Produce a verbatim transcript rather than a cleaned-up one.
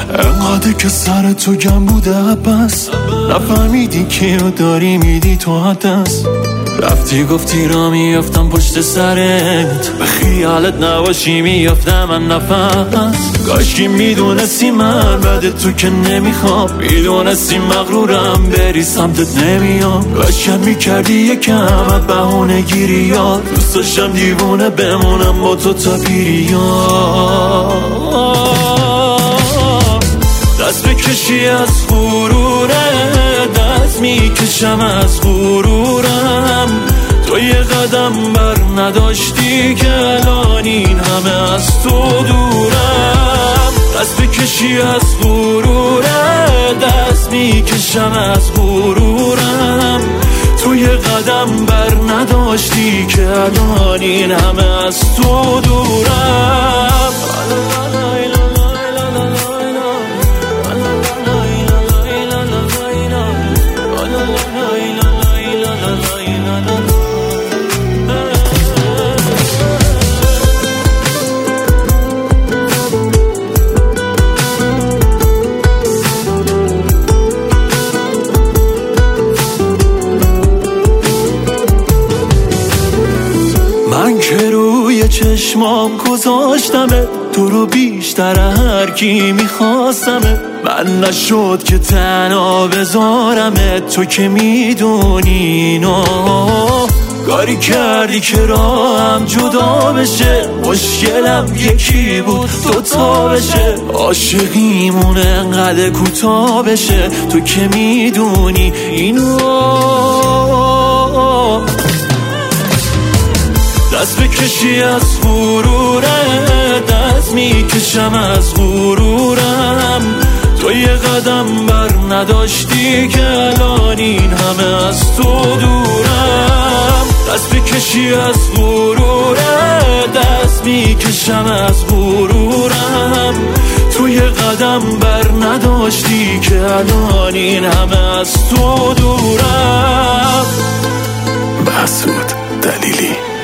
انقدر که سر تو گم بوده بس نفهمیدی کیو داری میدی تو دست رفتی گفتی را میافتم پشت سرت به خیالت نباشی میافتم من نفس کاشکی میدونستی من بعد تو که نمیخوام میدونستی مغرورم بری سمتت نمیام کاشکم میکردی یکم بهونه گیری یار دوست داشتم دیوونه بمونم با تو تا پیریان دست بکشی از غروره دست میکشم از غرورم تو یه قدم بر نداشتی که الان این همه از تو دورم دست بکشی از غروره دست میکشم از غرورم تو یه قدم بر نداشتی که الان این همه از تو دورم من که روی چشمام گذاشتمه تو رو بیشتر هر کی میخواستمه من نشد که تنها بذارمه تو که میدونی نو کاری کردی که راهم جدا بشه مشکلم یکی بود دوتا بشه عاشقیمون انقدر کوتاه بشه تو که میدونی اینو دست بکشی از غروره دست میکشم از غرورم تو یه قدم بر نداشتی که الان این همه از تو دورم دست بکشی از غروره دست میکشم از غرورم تو یه قدم بر نداشتی که الان این همه از تو دورم مسعود دلیلی